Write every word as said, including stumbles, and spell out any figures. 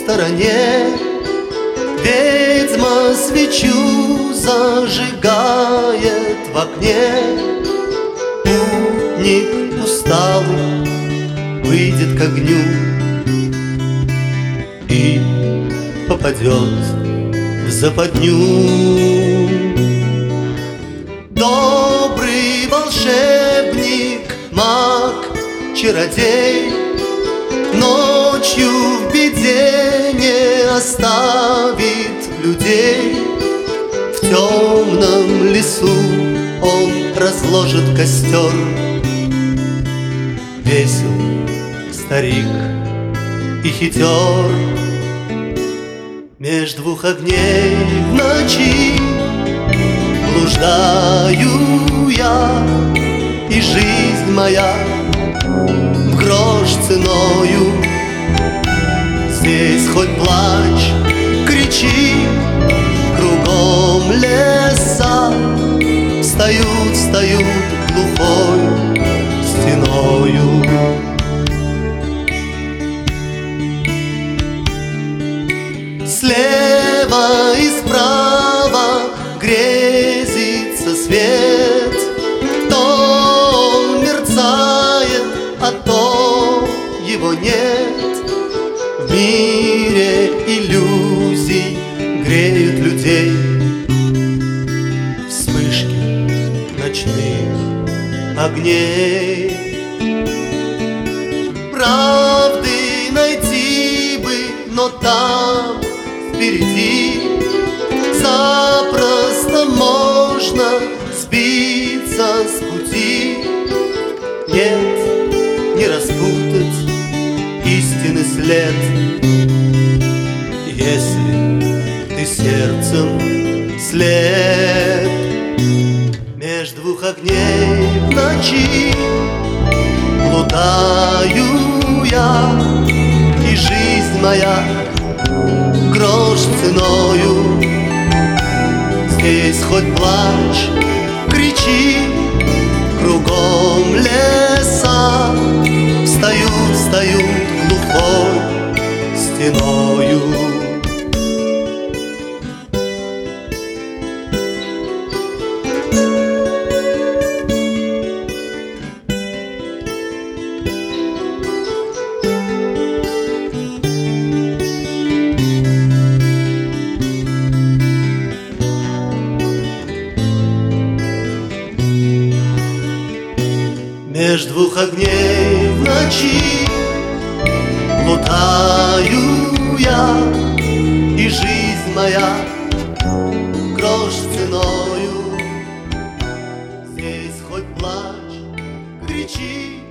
стороне. Ведьма свечу зажигает в окне. Путник усталый выйдет к огню и попадет в западню. Добрый волшебник, маг, чародей ночью в беде не оставит людей. В темном лесу он разложит костер. Весел старик и хитер. Меж двух огней в ночи блуждаю я, и жизнь моя в грош ценою. Здесь хоть плачь, кричи, кругом леса. Встают, встают глухой стеною. Слева и справа грезится свет. То он мерцает, а то его нет. В мире иллюзий греют людей вспышки ночных огней. Правды найти бы, но там впереди запросто можно сбиться с пути. Нет, не распутать истинный след, если ты сердцем слеп. Меж двух огней в ночи блудаю я, и жизнь моя грош ценою. Здесь хоть плачь, кричи, кругом леса. Встают, встают глухой стеною. Меж двух огней в ночи плутаю я, и жизнь моя грош ценою. Здесь хоть плачь, кричи,